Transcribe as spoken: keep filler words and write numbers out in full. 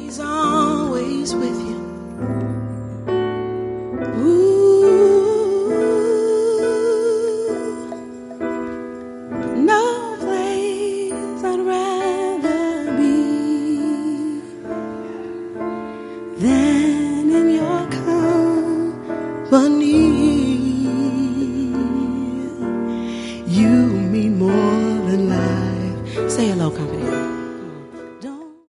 He's always with you. Ooh, no place I'd rather be than in your company. You mean more than life. Say hello, company.